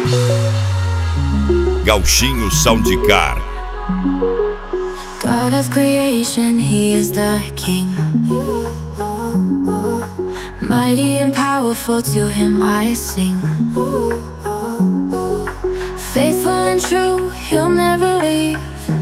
Gauchinho Soundcar. God of creation, He is the King. Mighty and powerful, to Him I sing. Faithful and true, He'll never leave.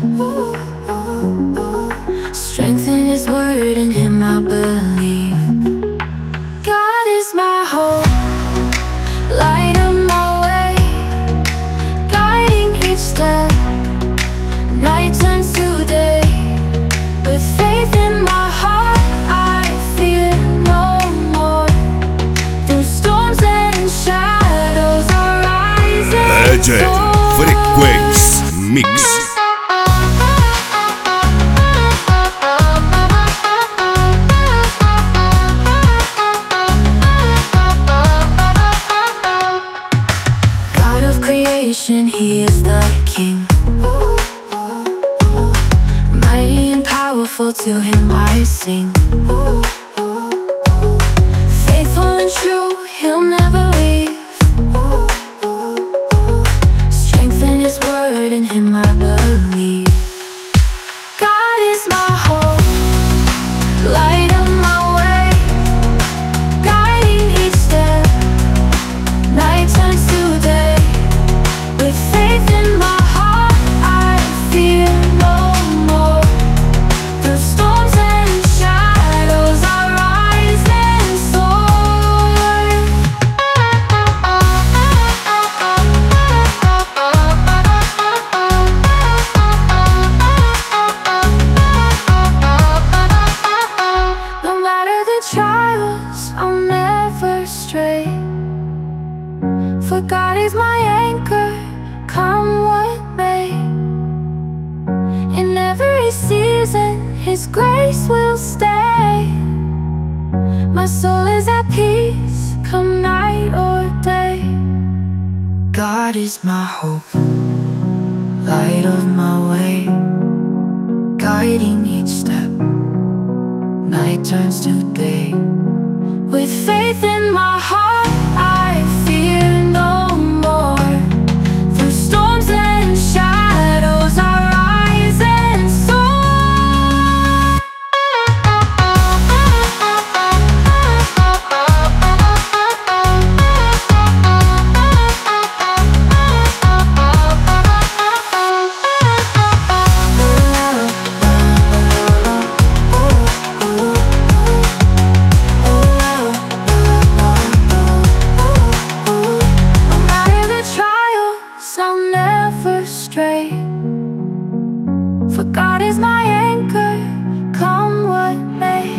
Strength in His word, in Him I believe. God is my hope, light of my way, guiding each step. Night turns to day. With faith in my heart, I fear no more. Through storms and shadows are rising. DJ Frequency Mix. God of creation, He is the King. Mighty and powerful, to Him I sing. Faithful and true, He'll never leave. Strength in His word, in Him I believe. God is my hope, light of my way, guiding each step. Night turns to day. With faith in my heart, I fear no more. Through storms and shadows I rise and soar. No matter the trials, I'll never stray. For God is my anchor, come what may. In every season, His grace will stay. My soul is at peace, come night or day. God is my hope, light of my way, guiding each step. Night turns to day. With faith in my heart, I fear no more. Through storms and shadows I rise and soar. No matter the trials, I'll never stray. For God is my